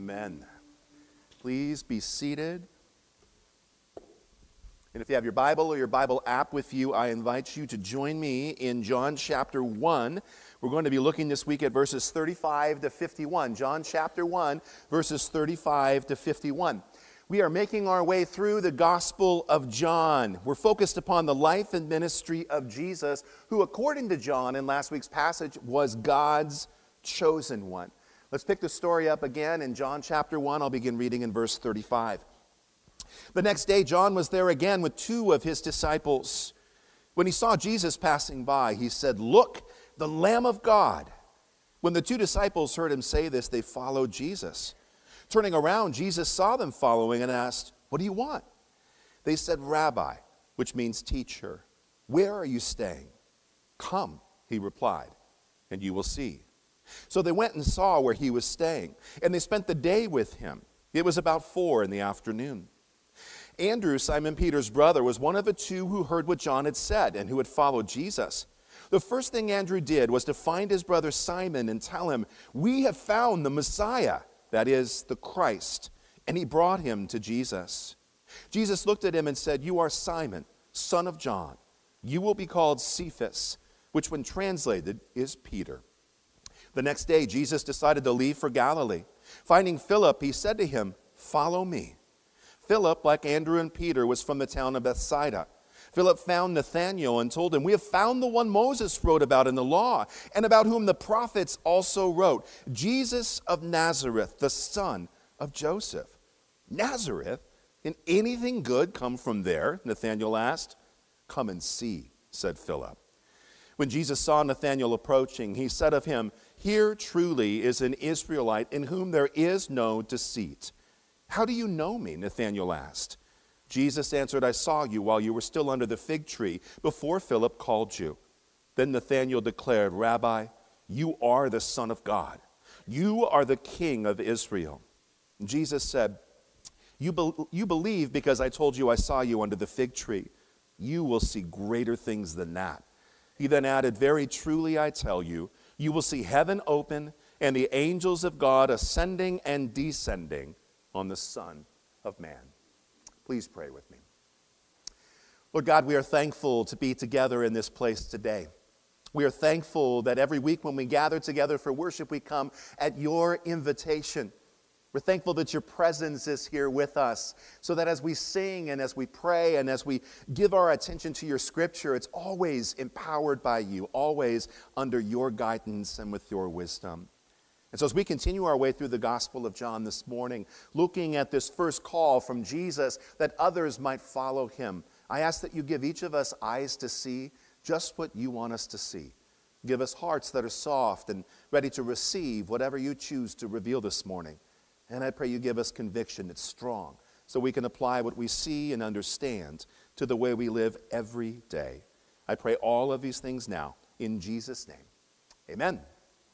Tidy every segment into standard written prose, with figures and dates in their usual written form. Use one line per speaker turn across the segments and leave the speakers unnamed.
Amen. Please be seated. And if you have your Bible or your Bible app with you, I invite you to join me in John chapter 1. We're going to be looking this week at verses 35 to 51. John chapter 1, verses 35 to 51. We are making our way through the Gospel of John. We're focused upon the life and ministry of Jesus, who, according to John in last week's passage, was God's chosen one. Let's pick the story up again in John chapter 1. I'll begin reading in verse 35. The next day, John was there again with two of his disciples. When he saw Jesus passing by, he said, "Look, the Lamb of God." When the two disciples heard him say this, they followed Jesus. Turning around, Jesus saw them following and asked, "What do you want?" They said, "Rabbi," which means teacher, "where are you staying?" "Come," he replied, "and you will see." So they went and saw where he was staying, and they spent the day with him. It was about 4 p.m. Andrew, Simon Peter's brother, was one of the two who heard what John had said and who had followed Jesus. The first thing Andrew did was to find his brother Simon and tell him, "We have found the Messiah," that is, the Christ, and he brought him to Jesus. Jesus looked at him and said, "You are Simon, son of John. You will be called Cephas," which when translated is Peter. The next day, Jesus decided to leave for Galilee. Finding Philip, he said to him, "Follow me." Philip, like Andrew and Peter, was from the town of Bethsaida. Philip found Nathanael and told him, "We have found the one Moses wrote about in the law, and about whom the prophets also wrote, Jesus of Nazareth, the son of Joseph." "Nazareth? Can anything good come from there?" Nathanael asked. "Come and see," said Philip. When Jesus saw Nathanael approaching, he said of him, "Here truly is an Israelite in whom there is no deceit." "How do you know me?" Nathanael asked. Jesus answered, "I saw you while you were still under the fig tree, before Philip called you." Then Nathanael declared, "Rabbi, you are the Son of God. You are the King of Israel." And Jesus said, You believe because I told you I saw you under the fig tree. You will see greater things than that." He then added, "Very truly I tell you, you will see heaven open and the angels of God ascending and descending on the Son of Man." Please pray with me. Lord God, we are thankful to be together in this place today. We are thankful that every week when we gather together for worship, we come at your invitation. We're thankful that your presence is here with us, so that as we sing and as we pray and as we give our attention to your scripture, it's always empowered by you, always under your guidance and with your wisdom. And so as we continue our way through the Gospel of John this morning, looking at this first call from Jesus that others might follow him, I ask that you give each of us eyes to see just what you want us to see. Give us hearts that are soft and ready to receive whatever you choose to reveal this morning. And I pray you give us conviction that's strong, so we can apply what we see and understand to the way we live every day. I pray all of these things now in Jesus' name. Amen.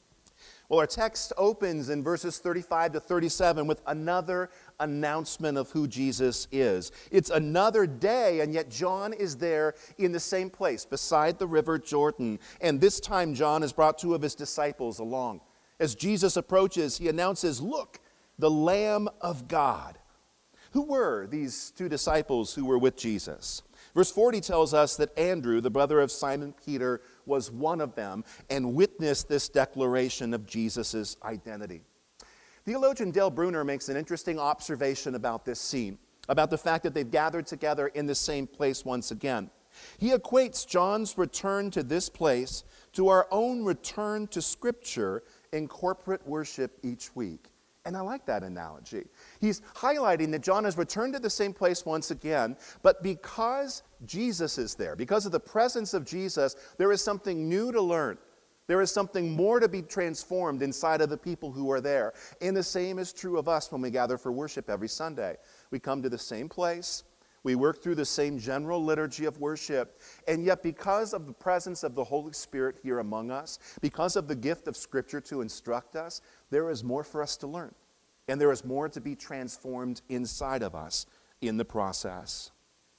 Well, our text opens in verses 35 to 37 with another announcement of who Jesus is. It's another day, and yet John is there in the same place, beside the river Jordan. And this time John has brought two of his disciples along. As Jesus approaches, he announces, "Look, the Lamb of God." Who were these two disciples who were with Jesus? Verse 40 tells us that Andrew, the brother of Simon Peter, was one of them and witnessed this declaration of Jesus' identity. Theologian Dale Bruner makes an interesting observation about this scene, about the fact that they've gathered together in the same place once again. He equates John's return to this place to our own return to Scripture in corporate worship each week. And I like that analogy. He's highlighting that John has returned to the same place once again, but because Jesus is there, because of the presence of Jesus, there is something new to learn. There is something more to be transformed inside of the people who are there. And the same is true of us when we gather for worship every Sunday. We come to the same place. We work through the same general liturgy of worship, and yet because of the presence of the Holy Spirit here among us, because of the gift of Scripture to instruct us, there is more for us to learn, and there is more to be transformed inside of us in the process.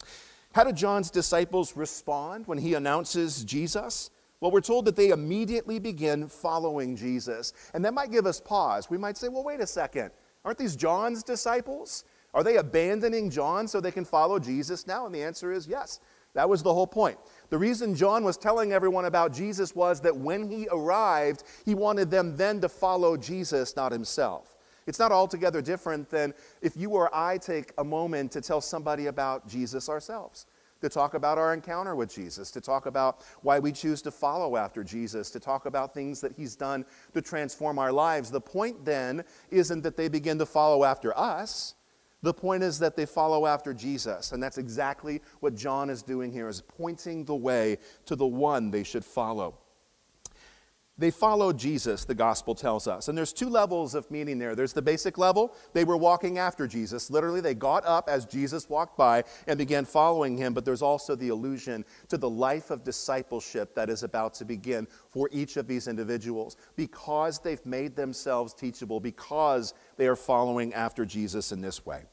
How did John's disciples respond when he announces Jesus? Well, we're told that they immediately begin following Jesus, and that might give us pause. We might say, well, wait a second. Aren't these John's disciples? Are they abandoning John so they can follow Jesus now? And the answer is yes. That was the whole point. The reason John was telling everyone about Jesus was that when he arrived, he wanted them then to follow Jesus, not himself. It's not altogether different than if you or I take a moment to tell somebody about Jesus ourselves, to talk about our encounter with Jesus, to talk about why we choose to follow after Jesus, to talk about things that he's done to transform our lives. The point then isn't that they begin to follow after us. The point is that they follow after Jesus, and that's exactly what John is doing here, is pointing the way to the one they should follow. They followed Jesus, the gospel tells us, and there's two levels of meaning there. There's the basic level. They were walking after Jesus. Literally, they got up as Jesus walked by and began following him, but there's also the allusion to the life of discipleship that is about to begin for each of these individuals because they've made themselves teachable, because they are following after Jesus in this way.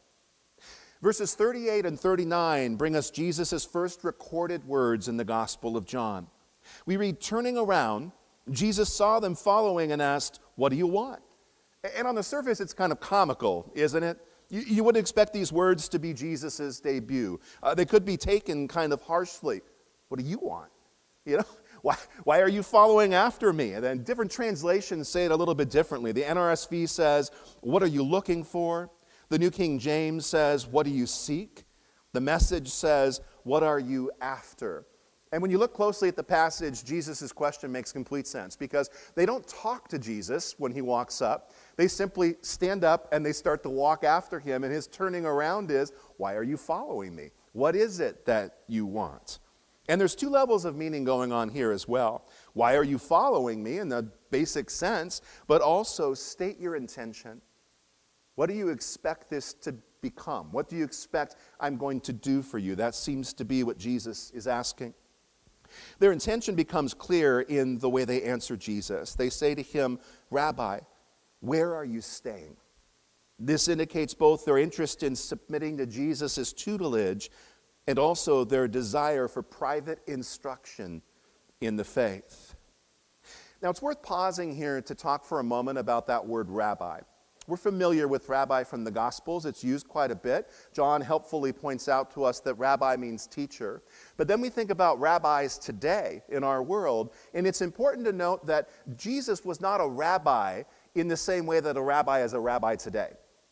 Verses 38 and 39 bring us Jesus' first recorded words in the Gospel of John. We read, "Turning around, Jesus saw them following and asked, 'What do you want?'" And on the surface, it's kind of comical, isn't it? You wouldn't expect these words to be Jesus' debut. They could be taken kind of harshly. What do you want? You know, why are you following after me? And then different translations say it a little bit differently. The NRSV says, "What are you looking for?" The New King James says, "What do you seek?" The Message says, "What are you after?" And when you look closely at the passage, Jesus' question makes complete sense because they don't talk to Jesus when he walks up. They simply stand up and they start to walk after him, and his turning around is, "Why are you following me? What is it that you want?" And there's two levels of meaning going on here as well. Why are you following me in the basic sense, but also state your intention. What do you expect this to become? What do you expect I'm going to do for you? That seems to be what Jesus is asking. Their intention becomes clear in the way they answer Jesus. They say to him, "Rabbi, where are you staying?" This indicates both their interest in submitting to Jesus' tutelage and also their desire for private instruction in the faith. Now, it's worth pausing here to talk for a moment about that word rabbi. We're familiar with rabbi from the Gospels. It's used quite a bit. John helpfully points out to us that rabbi means teacher. But then we think about rabbis today in our world, and it's important to note that Jesus was not a rabbi in the same way that a rabbi is a rabbi today.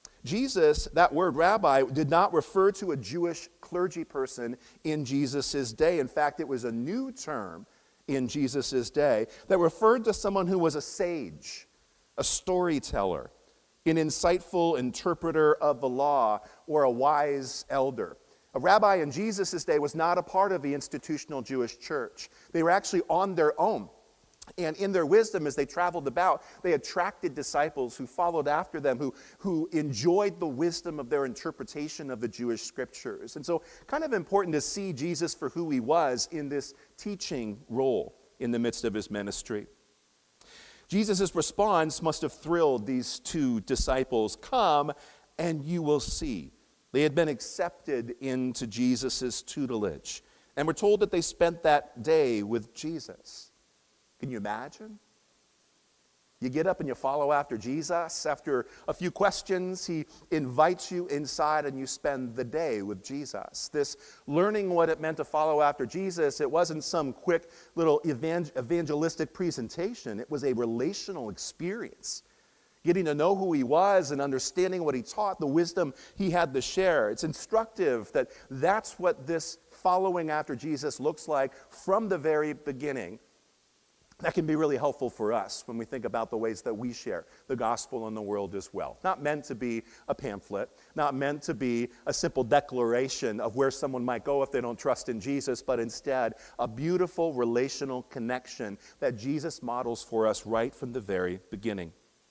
Jesus, that word rabbi, did not refer to a Jewish clergy person in Jesus' day. In fact, it was a new term in Jesus' day that referred to someone who was a sage, a storyteller, an insightful interpreter of the law, or a wise elder. A rabbi in Jesus' day was not a part of the institutional Jewish church. They were actually on their own. And in their wisdom, as they traveled about, they attracted disciples who followed after them, who enjoyed the wisdom of their interpretation of the Jewish scriptures. And so kind of important to see Jesus for who he was in this teaching role in the midst of his ministry. Jesus' response must have thrilled these two disciples. "Come and you will see." They had been accepted into Jesus' tutelage. And we're told that they spent that day with Jesus. Can you imagine? You get up and you follow after Jesus. After a few questions, he invites you inside and you spend the day with Jesus. This learning what it meant to follow after Jesus, it wasn't some quick little evangelistic presentation. It was a relational experience. Getting to know who he was and understanding what he taught, the wisdom he had to share. It's instructive that that's what this following after Jesus looks like from the very beginning. That can be really helpful for us when we think about the ways that we share the gospel in the world as well. Not meant to be a pamphlet, not meant to be a simple declaration of where someone might go if they don't trust in Jesus, but instead a beautiful relational connection that Jesus models for us right from the very beginning.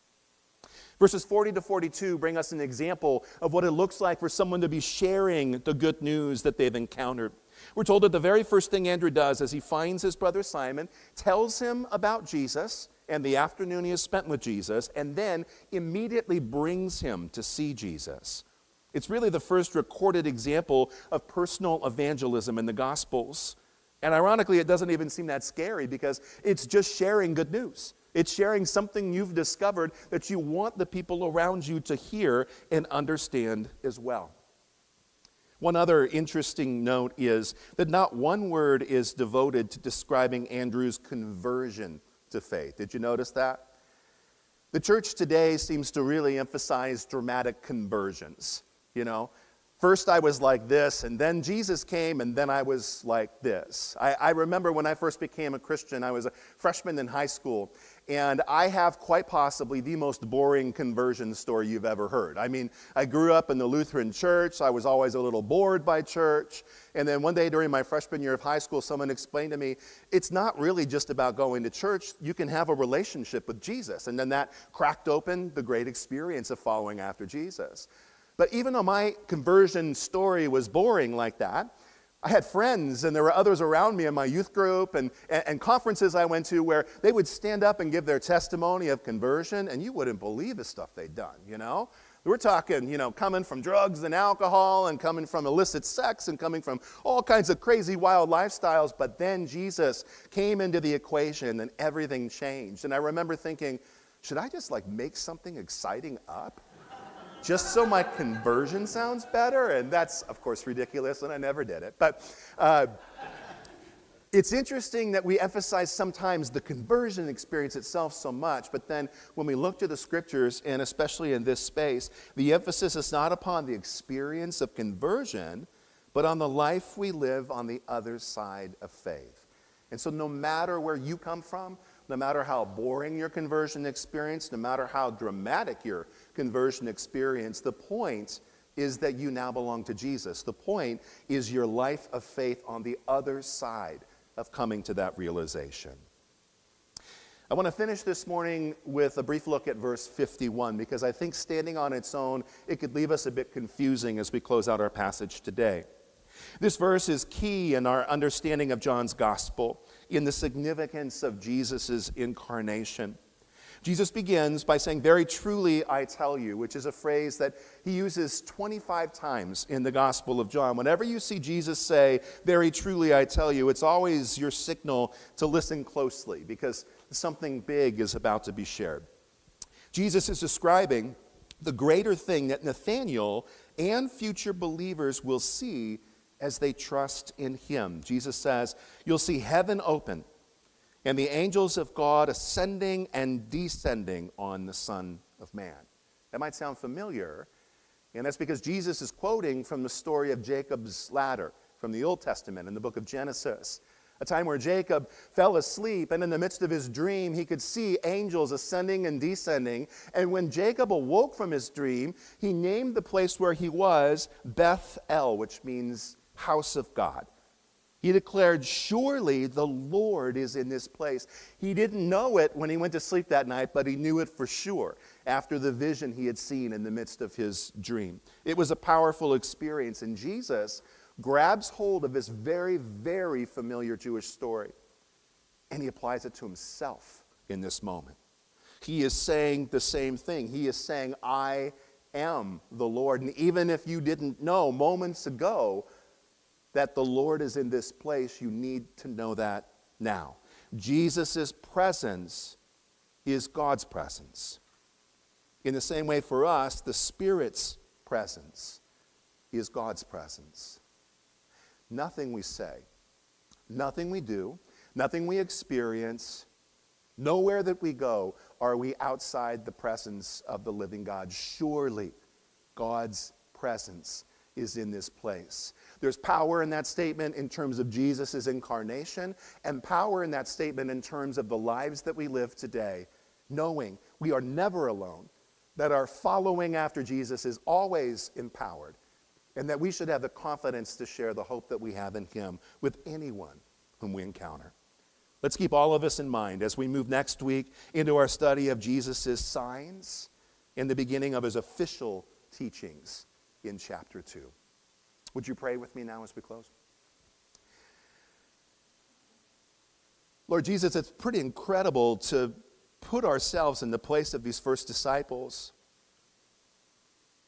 Verses 40 to 42 bring us an example of what it looks like for someone to be sharing the good news that they've encountered. We're told that the very first thing Andrew does as he finds his brother Simon, tells him about Jesus and the afternoon he has spent with Jesus, and then immediately brings him to see Jesus. It's really the first recorded example of personal evangelism in the Gospels. And ironically, it doesn't even seem that scary because it's just sharing good news. It's sharing something you've discovered that you want the people around you to hear and understand as well. One other interesting note is that not one word is devoted to describing Andrew's conversion to faith. Did you notice that? The church today seems to really emphasize dramatic conversions, you know. First I was like this, and then Jesus came, and then I was like this. I remember when I first became a Christian, I was a freshman in high school, and I have quite possibly the most boring conversion story you've ever heard. I mean, I grew up in the Lutheran church. I was always a little bored by church. And then one day during my freshman year of high school, someone explained to me, it's not really just about going to church. You can have a relationship with Jesus. And then that cracked open the great experience of following after Jesus. But even though my conversion story was boring like that, I had friends and there were others around me in my youth group and conferences I went to where they would stand up and give their testimony of conversion, and you wouldn't believe the stuff they'd done, you know? We're talking, you know, coming from drugs and alcohol and coming from illicit sex and coming from all kinds of crazy, wild lifestyles. But then Jesus came into the equation and everything changed. And I remember thinking, should I just like make something exciting up? Just so my conversion sounds better? And that's, of course, ridiculous, and I never did it. But it's interesting that we emphasize sometimes the conversion experience itself so much, but then when we look to the scriptures, and especially in this space, the emphasis is not upon the experience of conversion, but on the life we live on the other side of faith. And so no matter where you come from, no matter how boring your conversion experience, no matter how dramatic your conversion experience, the point is that you now belong to Jesus. The point is your life of faith on the other side of coming to that realization. I want to finish this morning with a brief look at verse 51, because I think standing on its own, it could leave us a bit confusing as we close out our passage today. This verse is key in our understanding of John's gospel, in the significance of Jesus' incarnation. Jesus begins by saying, "Very truly I tell you," which is a phrase that he uses 25 times in the Gospel of John. Whenever you see Jesus say, "Very truly I tell you," it's always your signal to listen closely, because something big is about to be shared. Jesus is describing the greater thing that Nathanael and future believers will see as they trust in him. Jesus says, "You'll see heaven open and the angels of God ascending and descending on the Son of Man." That might sound familiar, and that's because Jesus is quoting from the story of Jacob's ladder from the Old Testament in the book of Genesis, a time where Jacob fell asleep, and in the midst of his dream, he could see angels ascending and descending. And when Jacob awoke from his dream, he named the place where he was Beth-el, which means house of God. He declared, "Surely the Lord is in this place." He didn't know it when he went to sleep that night, but he knew it for sure after the vision he had seen in the midst of his dream. It was a powerful experience, and Jesus grabs hold of this very, very familiar Jewish story, and he applies it to himself in this moment. He is saying the same thing. He is saying, "I am the Lord." And even if you didn't know moments ago that the Lord is in this place, you need to know that now. Jesus' presence is God's presence. In the same way for us, the Spirit's presence is God's presence. Nothing we say, nothing we do, nothing we experience, nowhere that we go are we outside the presence of the living God. Surely God's presence is in this place. There's power in that statement in terms of Jesus' incarnation, and power in that statement in terms of the lives that we live today, knowing we are never alone, that our following after Jesus is always empowered, and that we should have the confidence to share the hope that we have in him with anyone whom we encounter. Let's keep all of this in mind as we move next week into our study of Jesus' signs and the beginning of his official teachings in chapter 2. Would you pray with me now as we close? Lord Jesus, it's pretty incredible to put ourselves in the place of these first disciples.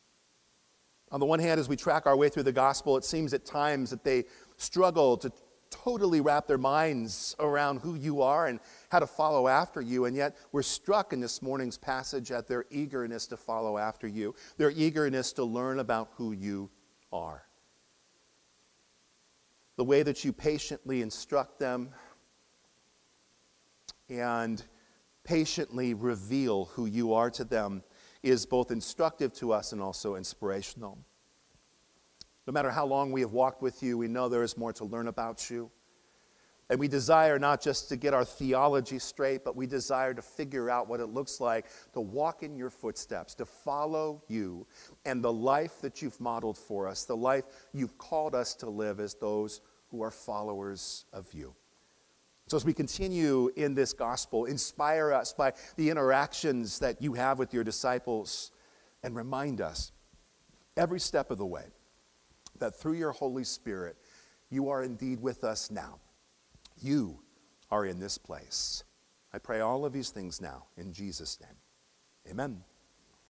On the one hand, as we track our way through the gospel, it seems at times that they struggle to totally wrap their minds around who you are and how to follow after you. And yet we're struck in this morning's passage at their eagerness to follow after you, their eagerness to learn about who you are. The way that you patiently instruct them and patiently reveal who you are to them is both instructive to us and also inspirational. No matter how long we have walked with you, we know there is more to learn about you. And we desire not just to get our theology straight, but we desire to figure out what it looks like to walk in your footsteps, to follow you and the life that you've modeled for us, the life you've called us to live as those who are followers of you. So as we continue in this gospel, inspire us by the interactions that you have with your disciples and remind us every step of the way that through your Holy Spirit, you are indeed with us now. You are in this place. I pray all of these things now in Jesus' name. Amen.